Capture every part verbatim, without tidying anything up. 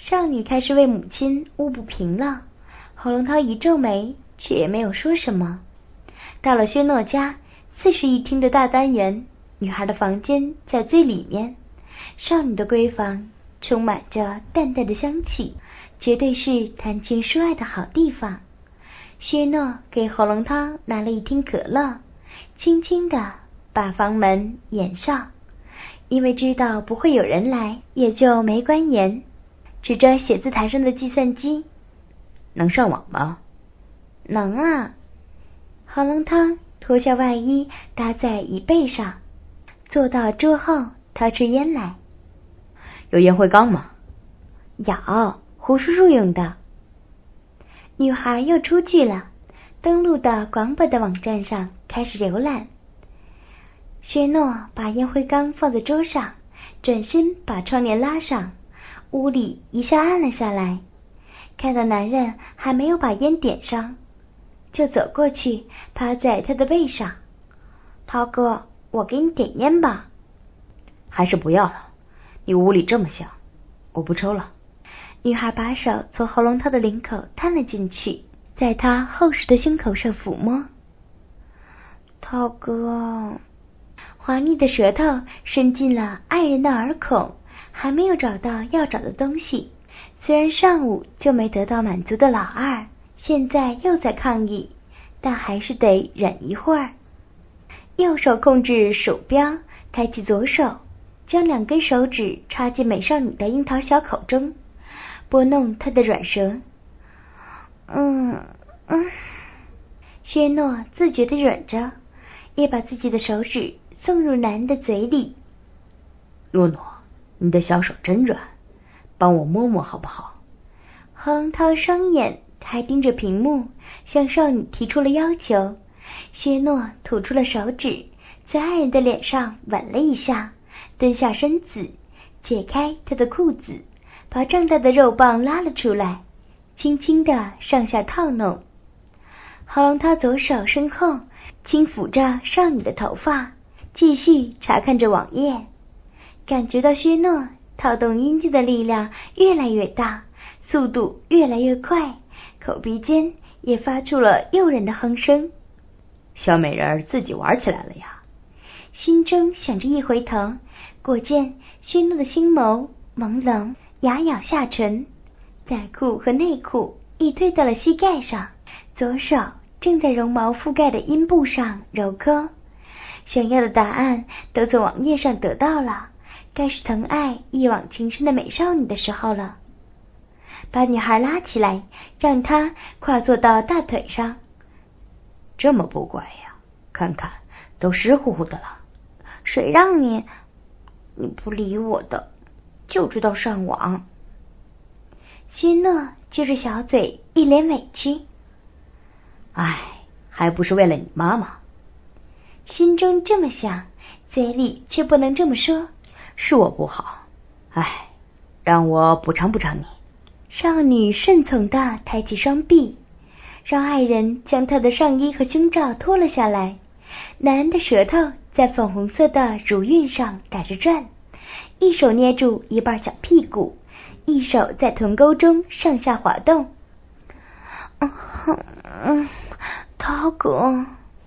少女开始为母亲捂不平了。侯龙涛一皱眉，却也没有说什么。到了薛诺家四室一厅的大单元，女孩的房间在最里面，少女的闺房充满着淡淡的香气，绝对是谈情说爱的好地方。薛诺给侯龙涛拿了一听可乐，轻轻地把房门掩上，因为知道不会有人来，也就没关严，指着写字台上的计算机： 能上网吗？ 能啊。侯龙涛脱下外衣搭在椅背上，坐到桌后掏出烟来。 有烟灰缸吗？ 有，胡叔叔用的。女孩又出去了，登录到广本的网站上开始浏览。薛诺把烟灰缸放在桌上，转身把窗帘拉上，屋里一下暗了下来。看到男人还没有把烟点上，就走过去趴在他的背上：涛哥，我给你点烟吧。 还是不要了，你屋里这么香，我不抽了。 女孩把手从喉咙涛的领口探了进去，在他厚实的胸口上抚摸。涛哥，滑腻的舌头伸进了爱人的耳孔，还没有找到要找的东西。虽然上午就没得到满足的老二，现在又在抗议，但还是得忍一会儿。右手控制鼠标，抬起左手，将两根手指插进美少女的樱桃小口中，拨弄她的软舌。嗯嗯，薛诺自觉地忍着，也把自己的手指送入男人的嘴里。 诺诺，你的小手真软，帮我摸摸好不好？ 侯龙涛双眼还盯着屏幕，向少女提出了要求。薛诺吐出了手指，在爱人的脸上吻了一下，蹲下身子，解开她的裤子，把胀大的肉棒拉了出来，轻轻地上下套弄。侯龙涛左手伸后，轻抚着少女的头发，继续查看着网页，感觉到薛诺套动阴茎的力量越来越大，速度越来越快，口鼻间也发出了诱人的哼声。 小美人自己玩起来了呀！ 心中想着，一回头，果见薛诺的星眸朦胧，牙咬下唇，仔裤和内裤已退到了膝盖上，左手正在绒毛覆盖的阴部上揉磕。想要的答案都从网页上得到了，该是疼爱一往情深的美少女的时候了。把女孩拉起来，让她跨坐到大腿上。 这么不乖呀，看看都湿乎乎的了。 谁让你你不理我的，就知道上网。薛诺撅着小嘴，一脸委屈。 唉，还不是为了你妈妈。 心中这么想，嘴里却不能这么说。 是我不好，唉，让我补偿补偿你。 少女顺从地抬起双臂，让爱人将她的上衣和胸罩脱了下来。男人的舌头在粉红色的乳晕上打着转，一手捏住一半小屁股，一手在臀沟中上下滑动。嗯嗯，涛哥。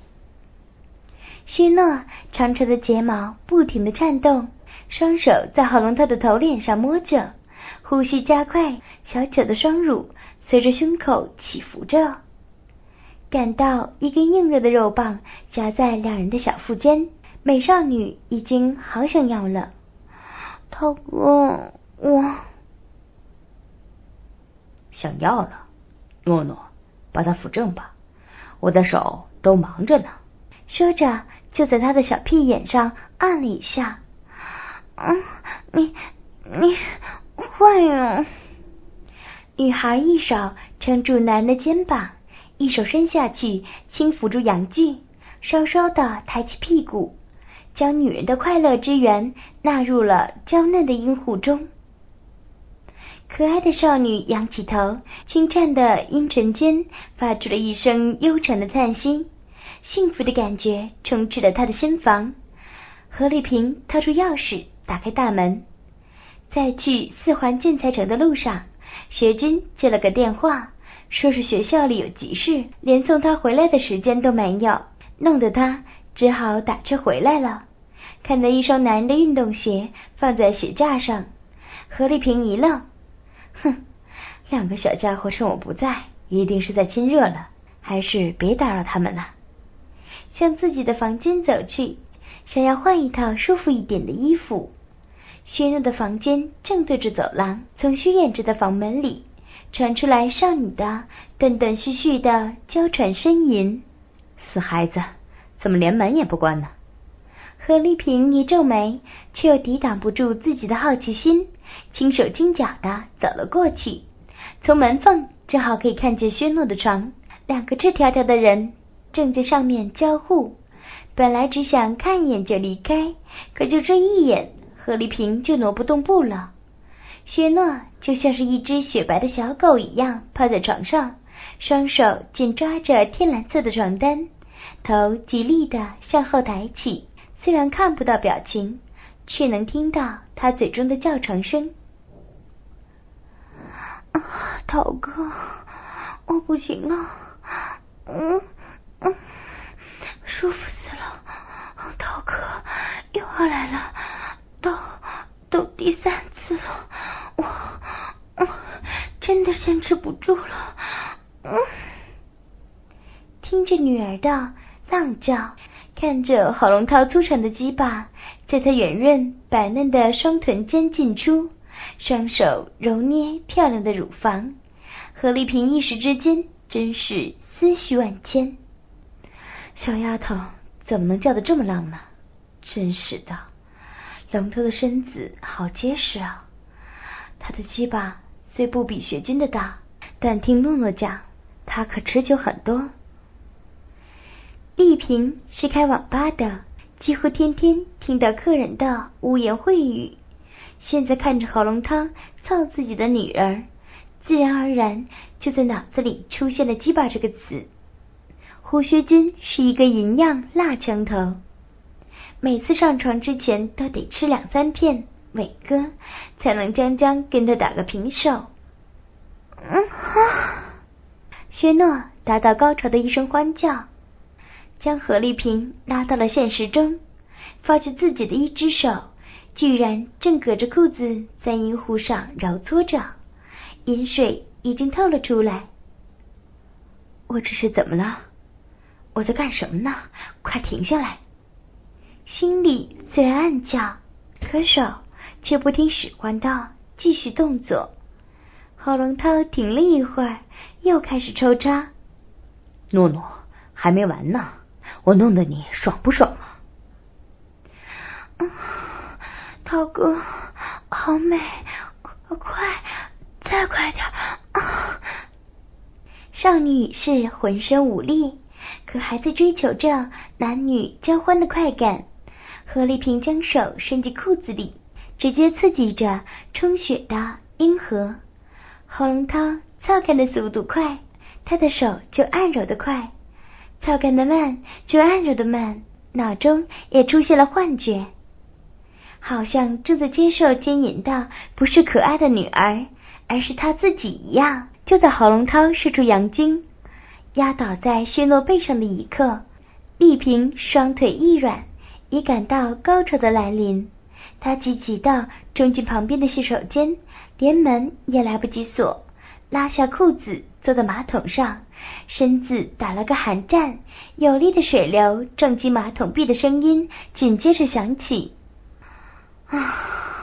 薛诺长长的睫毛不停地颤动，双手在喉咙涛的头脸上摸着，呼吸加快，小巧的双乳随着胸口起伏着。感到一根硬热的肉棒夹在两人的小腹间，美少女已经好想要了。涛哥，我想要了。诺诺，把它扶正吧，我的手都忙着呢。 说着就在他的小屁眼上按了一下。嗯，你你坏啊！女孩一手撑住男人的肩膀，一手伸下去轻抚住阳具，稍稍地抬起屁股，将女人的快乐之源纳入了娇嫩的阴户中。可爱的少女仰起头，轻颤的阴唇间发出了一声悠长的叹息，幸福的感觉充斥了她的心房。何丽萍掏出钥匙打开大门， 在去四环建材城的路上，学军接了个电话，说是学校里有急事，连送他回来的时间都没有，弄得他只好打车回来了。看到一双男人的运动鞋放在鞋架上，何丽萍一愣，哼，两个小家伙趁我不在，一定是在亲热了，还是别打扰他们了。向自己的房间走去，想要换一套舒服一点的衣服。薛诺的房间正对着走廊，从虚掩着的房门里传出来少女的断断续续的娇喘呻吟。 死孩子，怎么连门也不关呢？ 何丽萍一皱眉，却又抵挡不住自己的好奇心，轻手轻脚的走了过去。从门缝正好可以看见薛诺的床，两个赤条条的人正在上面交互。本来只想看一眼就离开，可就这一眼，何丽萍就挪不动步了。薛诺就像是一只雪白的小狗一样趴在床上，双手紧抓着天蓝色的床单，头极力的向后抬起，虽然看不到表情，却能听到他嘴中的叫床声。啊，涛哥，我不行了，嗯嗯，舒服死了，涛哥又要来了，都都第三次了，我我真的坚持不住了。嗯，听着女儿的浪叫，看着郝龙涛粗长的鸡巴在他圆润白嫩的双臀间进出，双手揉捏漂亮的乳房，何丽萍一时之间真是思绪万千。小丫头怎么能叫得这么浪呢？真是的，龙头的身子好结实啊！他的鸡巴虽不比学军的大，但听诺诺讲，他可持久很多。丽萍是开网吧的，几乎天天听到客人的污言秽语，现在看着郝龙涛操自己的女儿，自然而然就在脑子里出现了鸡巴这个词。胡学军是一个银样辣枪头，每次上床之前都得吃两三片伟哥，才能将将跟他打个平手。嗯啊！薛诺达到高潮的一声欢叫，将何丽萍拉到了现实中，发觉自己的一只手居然正隔着裤子在阴户上揉搓着，饮水已经透了出来。我这是怎么了？我在干什么呢？快停下来！心里虽然暗叫，可手却不听使唤道继续动作。郝龙涛停了一会儿，又开始抽插。 诺诺，还没完呢，我弄得你爽不爽啊？ 嗯，涛哥，好美，快，再快点啊！少女是浑身无力，可还在追求着男女交欢的快感。何丽萍将手伸进裤子里，直接刺激着充血的阴核。郝龙涛操干的速度快，他的手就按揉的快，操干的慢就按揉的慢，脑中也出现了幻觉，好像正在接受奸淫的不是可爱的女儿，而是他自己一样。就在郝龙涛射出阳精，压倒在薛诺背上的一刻，丽萍双腿一软，已感到高潮的来临。她急急地冲进旁边的洗手间，连门也来不及锁，拉下裤子坐在马桶上，身子打了个寒战，有力的水流撞击马桶壁的声音紧接着响起。啊！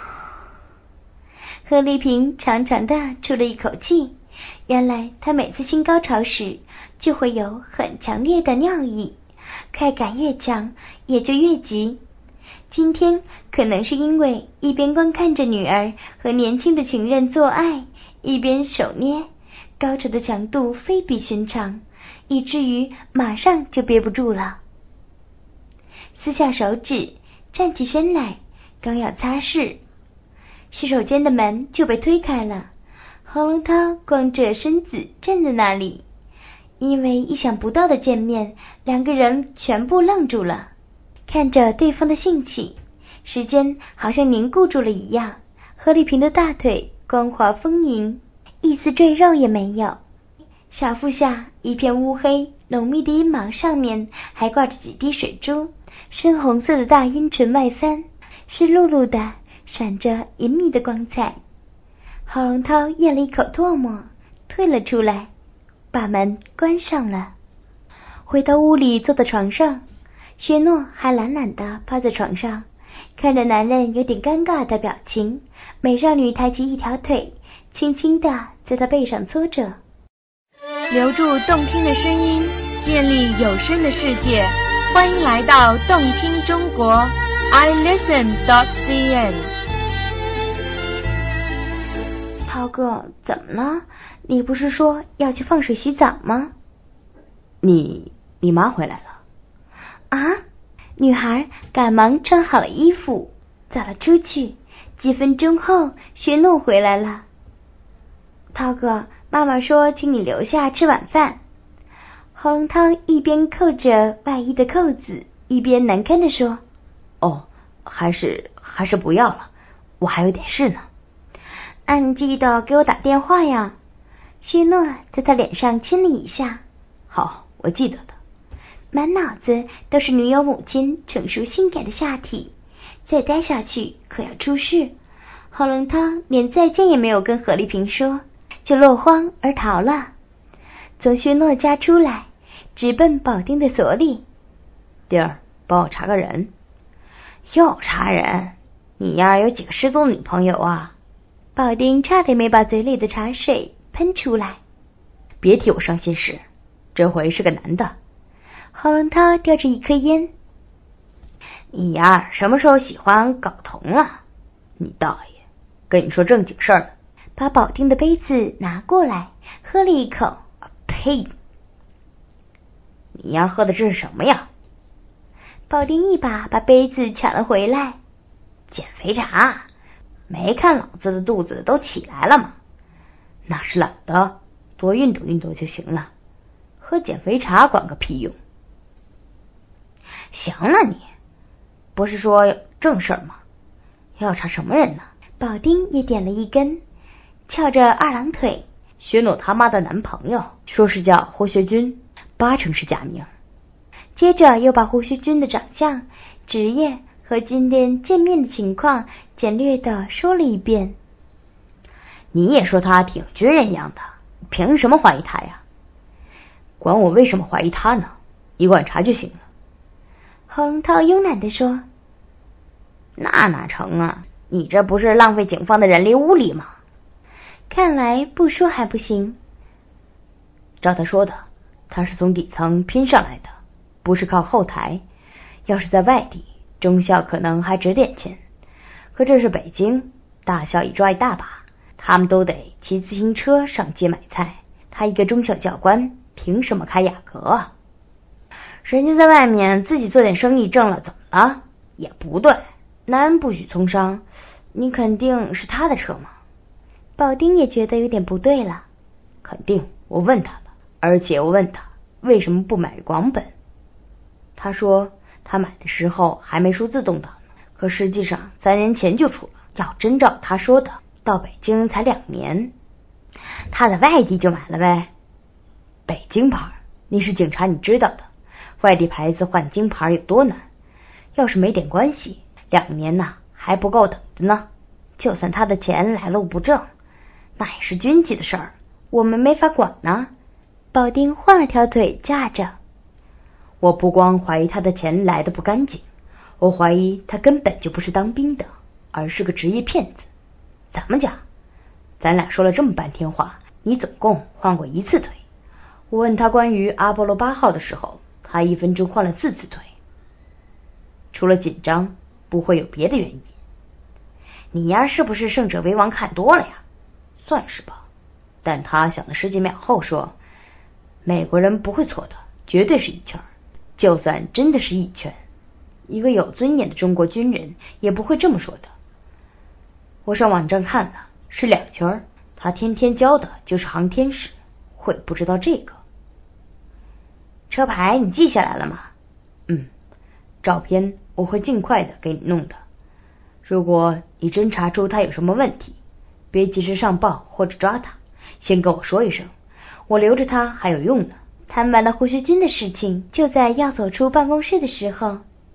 何丽萍长长的出了一口气，原来她每次性高潮时就会有很强烈的尿意，快感越强也就越急。今天可能是因为一边观看着女儿和年轻的情人做爱，一边手捏，高潮的强度非比寻常，以至于马上就憋不住了。撕下手指，站起身来，刚要擦拭，洗手间的门就被推开了。郝龙涛光着身子站在那里，因为意想不到的见面，两个人全部愣住了，看着对方的性器，时间好像凝固住了一样。 何丽萍的大腿光滑丰盈，一丝赘肉也没有，小腹下一片乌黑浓密的阴毛上面还挂着几滴水珠，深红色的大阴唇外翻，湿漉漉的，闪着隐秘的光彩。郝龙涛咽了一口唾沫，退了出来，把门关上了。回到屋里，坐在床上，薛诺还懒懒地趴在床上，看着男人有点尴尬的表情，美少女抬起一条腿，轻轻地在他背上搓着。 留住动听的声音，建立有声的世界，欢迎来到动听中国 i listen dot c n。 涛哥，怎么了？你不是说要去放水洗澡吗？ 你你妈回来了啊！女孩赶忙穿好了衣服，走了出去。几分钟后，薛诺回来了。涛哥，妈妈说请你留下吃晚饭。郝龙涛一边扣着外衣的扣子，一边难堪地说： 哦，还是还是不要了，我还有点事呢。 按记得给我打电话呀。薛诺在他脸上亲了一下。 好，我记得的。 满脑子都是女友母亲成熟性感的下体，再待下去可要出事。郝龙涛连再见也没有跟何丽萍说，就落荒而逃了。从薛诺家出来，直奔保丁的所里。 弟儿，帮我查个人。 又查人？你呀有几个失踪女朋友啊？ 保丁差点没把嘴里的茶水喷出来。 别替我伤心事，这回是个男的。 郝龙涛叼着一颗烟。 你呀什么时候喜欢搞童了？ 你大爷，跟你说正经事儿呢。 把保丁的杯子拿过来，喝了一口。 呸！你呀喝的这是什么呀？ 保丁一把把杯子抢了回来。 减肥茶，没看老子的肚子都起来了吗？ 那是懒的，多运动运动就行了，喝减肥茶管个屁用。 行了你，不是说正事儿吗？要查什么人呢？ 保丁也点了一根，翘着二郎腿。 薛诺他妈的男朋友，说是叫胡学军，八成是假名。 接着又把胡学军的长相、职业和今天见面的情况简略地说了一遍。 你也说他挺军人样的，凭什么怀疑他呀？ 管我为什么怀疑他呢？你管查就行了。 郝龙涛慵懒地说。 那哪成啊，你这不是浪费警方的人力物力吗？ 看来不说还不行。 照他说的，他是从底层拼上来的，不是靠后台。要是在外地，中校可能还值点钱，可这是北京，大校一抓一大把，他们都得骑自行车上街买菜。他一个中校教官，凭什么开雅阁啊？ 人家在外面自己做点生意挣了，怎么了？也不对，男人不许从商。你肯定是他的车吗？ 保丁也觉得有点不对了。 肯定，我问他了，而且我问他为什么不买广本。他说他买的时候还没出自动挡，可实际上三年前就出了。要真照他说的，到北京才两年。 他在外地就买了呗。 北京牌，你是警察，你知道的，外地牌子换京牌有多难。要是没点关系，两年呐还不够等的呢。就算他的钱来路不正，那也是军纪的事儿，我们没法管呢。 保丁换了条腿架着。 我不光怀疑他的钱来的不干净，我怀疑他根本就不是当兵的，而是个职业骗子。怎么讲？咱俩说了这么半天话，你总共换过一次腿。我问他关于阿波罗八号的时候，他一分钟换了四次腿。除了紧张，不会有别的原因。 你呀是不是胜者为王看多了呀？ 算是吧，但他想了十几秒后说，美国人不会错的，绝对是一圈，就算真的是一圈，一个有尊严的中国军人也不会这么说的。我上网站看了，是两圈，他天天教的就是航天史，会不知道这个。 车牌你记下来了吗？ 嗯，照片我会尽快的给你弄的。 如果你真查出他有什么问题，别及时上报或者抓他，先跟我说一声，我留着他还有用呢。 谈完了胡须金的事情，就在要走出办公室的时候，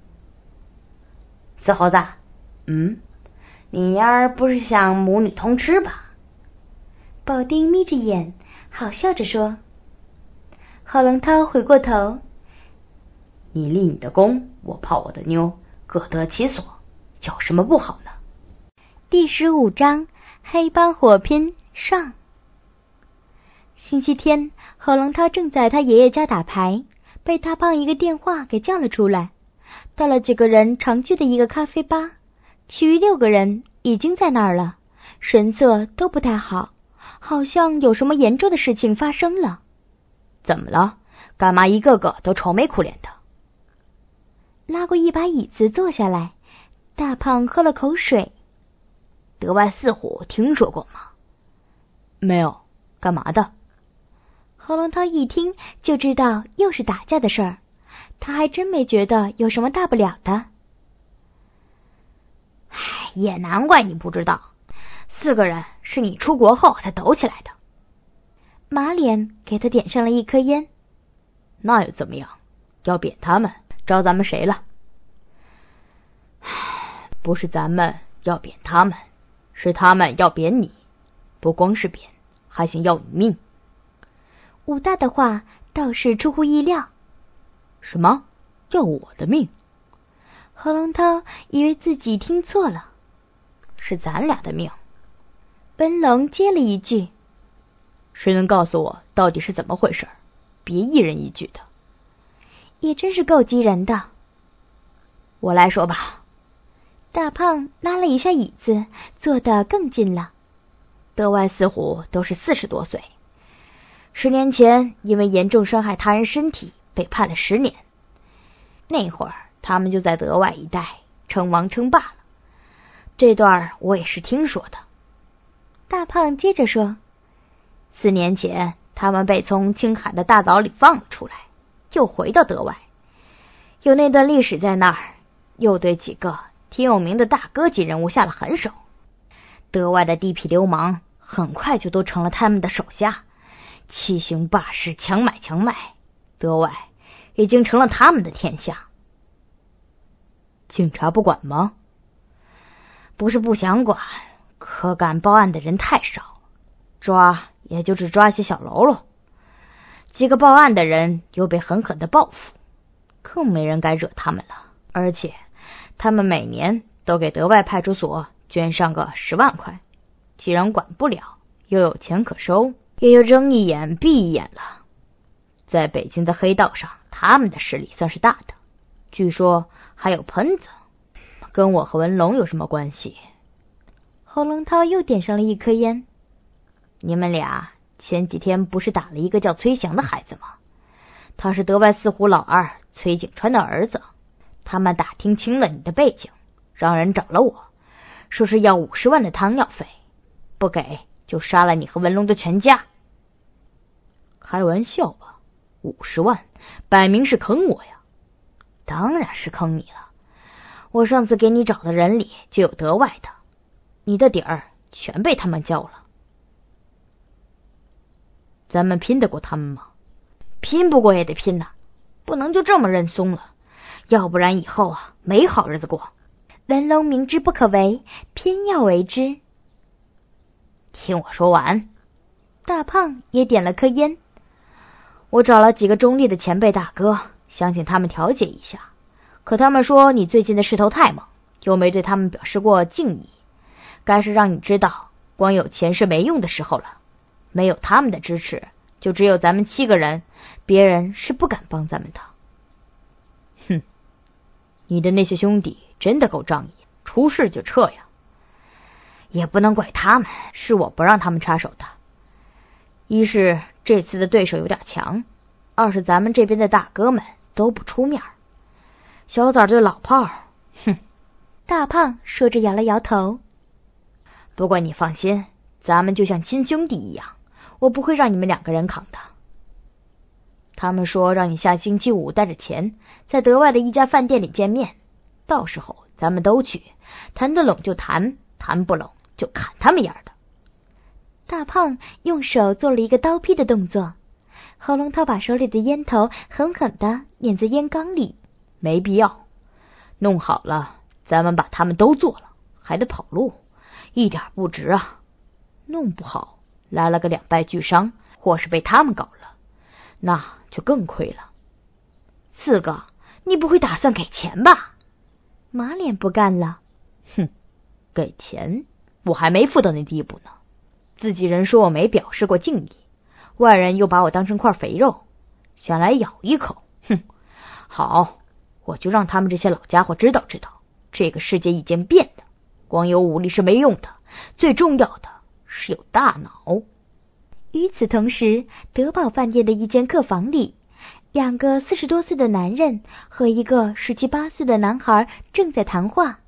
死猴子， 嗯， 你丫儿不是想母女通吃吧？ 保丁眯着眼，好笑着说。郝龙涛回过头， 你立你的功，我泡我的妞，各得其所，有什么不好呢？ 第十五章黑帮火拼上。星期天，郝龙涛正在他爷爷家打牌，被大胖一个电话给叫了出来。到了几个人常去的一个咖啡吧，其余六个人已经在那儿了，神色都不太好，好像有什么严重的事情发生了。 怎么了？干嘛一个个都愁眉苦脸的？ 拉过一把椅子坐下来，大胖喝了口水。 德外四虎听说过吗？没有，干嘛的？ 郝龙涛一听就知道又是打架的事儿，他还真没觉得有什么大不了的。 唉，也难怪你不知道，四个人是你出国后才抖起来的。 马脸给他点上了一颗烟。 那又怎么样？要扁他们，招咱们谁了？不是咱们要扁他们，是他们要扁你，不光是扁，还想要你命。 武大的话倒是出乎意料。 什么？要我的命？ 郝龙涛以为自己听错了。 是咱俩的命。 文龙接了一句。 谁能告诉我到底是怎么回事？别一人一句的。 也真是够急人的。 我来说吧。 大胖拉了一下椅子，坐得更近了。 德外四虎都是四十多岁，十年前因为严重伤害他人身体被判了十年。那会儿他们就在德外一带称王称霸了。这段我也是听说的。 大胖接着说， 四年前他们被从青海的大岛里放了出来，就回到德外，有那段历史在那儿，又对几个挺有名的大哥级人物下了狠手。德外的地痞流氓很快就都成了他们的手下，欺行霸市，强买强卖，德外已经成了他们的天下。警察不管吗？ 不是不想管，可敢报案的人太少，抓也就只抓些小喽啰。几个报案的人又被狠狠的报复，更没人敢惹他们了。而且他们每年都给德外派出所捐上个十万块，既然管不了，又有钱可收，也就睁一眼闭一眼了。在北京的黑道上，他们的势力算是大的，据说还有喷子，跟我和文龙有什么关系？ 郝龙涛又点上了一颗烟。 你们俩前几天不是打了一个叫崔祥的孩子吗？他是德外四虎老二崔景川的儿子。他们打听清了你的背景，让人找了我，说是要五十万的汤药费，不给就杀了你和文龙的全家。 开玩笑吧，五十万摆明是坑我呀。 当然是坑你了，我上次给你找的人里就有德外的，你的底儿全被他们交了。 咱们拼得过他们吗？ 拼不过也得拼呐，不能就这么认松了，要不然以后啊没好日子过。 文龙明知不可为，偏要为之。 听我说完。 大胖也点了颗烟。 我找了几个中立的前辈大哥，想请他们调解一下，可他们说你最近的势头太猛，又没对他们表示过敬意，该是让你知道光有钱是没用的时候了。没有他们的支持，就只有咱们七个人，别人是不敢帮咱们的。 哼，你的那些兄弟真的够仗义，出事就撤呀。 也不能怪他们，是我不让他们插手的。一是这次的对手有点强，二是咱们这边的大哥们都不出面。小崽对老炮，哼。 大胖说着摇了摇头。 不过你放心，咱们就像亲兄弟一样，我不会让你们两个人扛的。他们说让你下星期五带着钱，在德外的一家饭店里见面，到时候咱们都去，谈得拢就谈，谈不拢就砍他们样的。 大胖用手做了一个刀劈的动作，喉咙涛把手里的烟头狠狠地碾在烟缸里。 没必要，弄好了咱们把他们都做了，还得跑路，一点不值啊。弄不好来了个两败俱伤，或是被他们搞了，那就更亏了。四哥，你不会打算给钱吧？ 马脸不干了。 哼，给钱我还没富到那地步呢。自己人说我没表示过敬意，外人又把我当成块肥肉，想来咬一口。哼，好，我就让他们这些老家伙知道知道，这个世界已经变了，光有武力是没用的，最重要的是有大脑。 与此同时，德宝饭店的一间客房里，两个四十多岁的男人和一个十七八岁的男孩正在谈话。